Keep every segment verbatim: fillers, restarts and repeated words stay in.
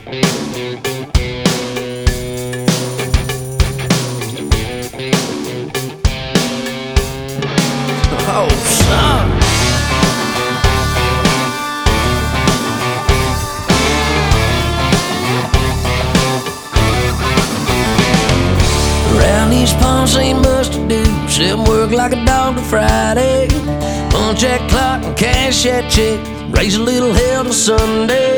Oh, son. Around these ponds ain't much to do, except work like a dog to Friday, punch that clock and cash that check, raise a little hell till Sunday.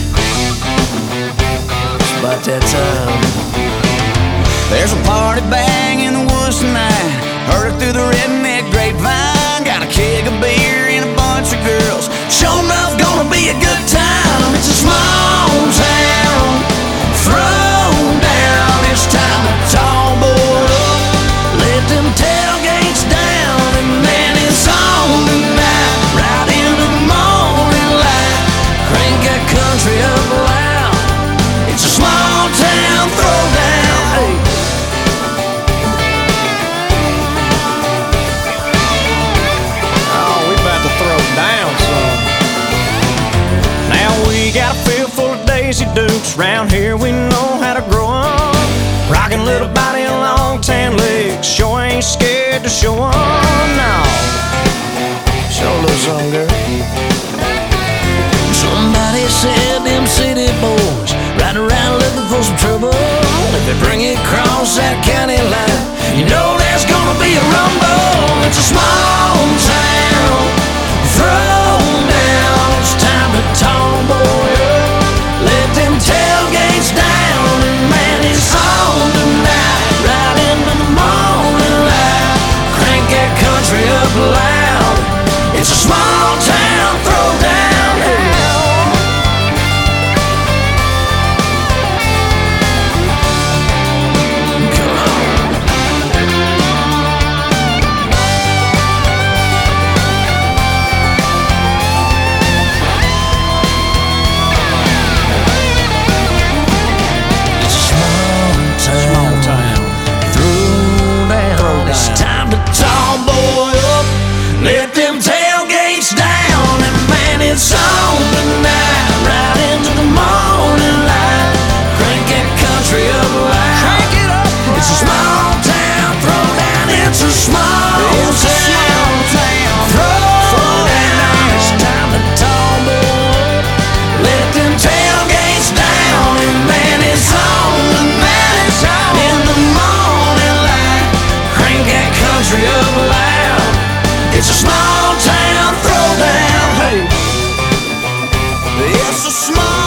It's about that time. There's a party bang in the woods tonight, heard it through the redneck grapevine. Got a keg of beer and a bunch of girls, sure enough gonna be a good time. It's a small town, throw down, it's time to tall boy up. Let them tailgates down, and man, it's on tonight, right into the morning light. Crank that country up loud, it's a small town throwdown. Hey. Oh, we about to throw down some. Now we got a field full of Daisy Dukes, round here we know how to grow 'em. Rockin' little body and long tan legs, sure ain't scared to show 'em now. Show a little something, girl. Somebody said them city boys riding around looking for some trouble. If they bring it across that county line, you know there's gonna be a rumble. It's a small town, throw down, it's time to tall boy up. Let them tailgates down, and man, it's on tonight, right into the morning light. Crank that country up loud, it's a small town throwdown. Hey. Let them tailgates down, and man, it's on tonight, right into the morning light. Crank that country up loud. Crank it up loud. It's a small town throwdown. It's a small It's a town throwdown. It's time to tall boy. Let them tailgates down, and man, it's on tonight. It's on in the morning light. Crank that country up loud. It's a small town throwdown. Hey, it's a small